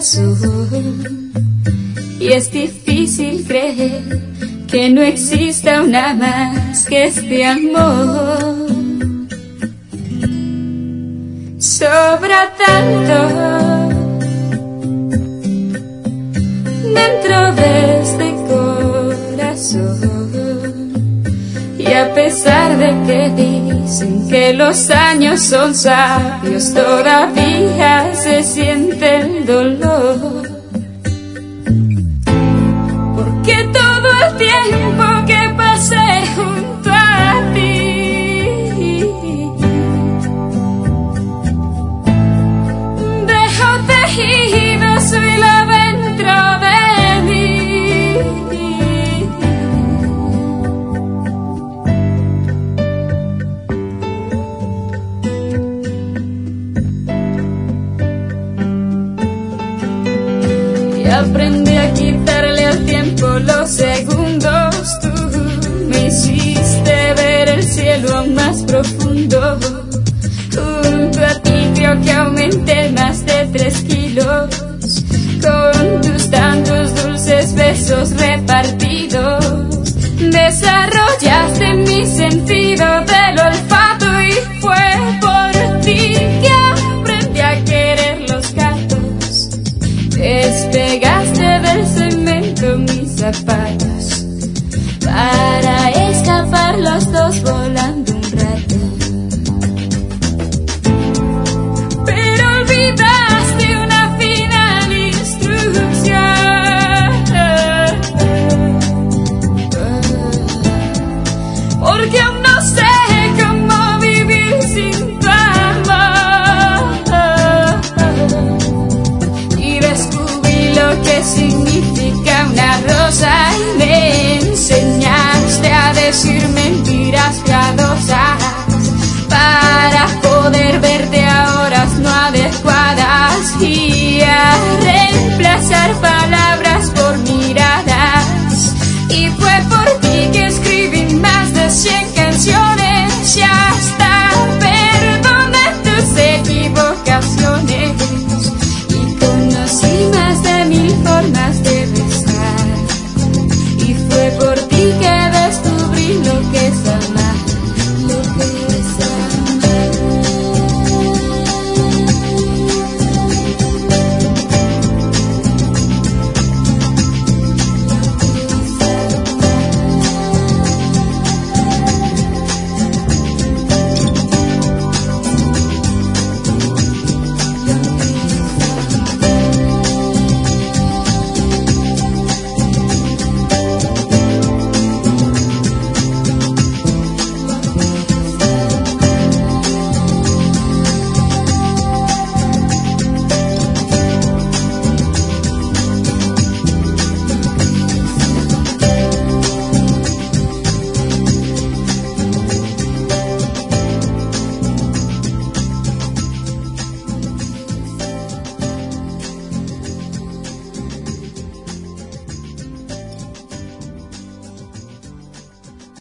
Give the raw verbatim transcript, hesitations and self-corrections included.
corazón. Y es difícil creer que no exista una más que este amor. Sobra tanto dentro de este corazón, y a pesar de que dicen que los años son sabios, todavía se siente el dolor. Porque todo el tiempo que pasé junto a ti dejó tejido su hilo dentro de mí. Y aprendí a quitarle al tiempo los segundos. Tú me hiciste ver el cielo aún más profundo. Junto a ti creo que aumenté más de tres kilos, con tus tantos dulces besos repartidos. Desarrollaste mi sentido del olfato, y fue por ti que aprendí a querer los gatos. Despegaste del cemento mis zapatos.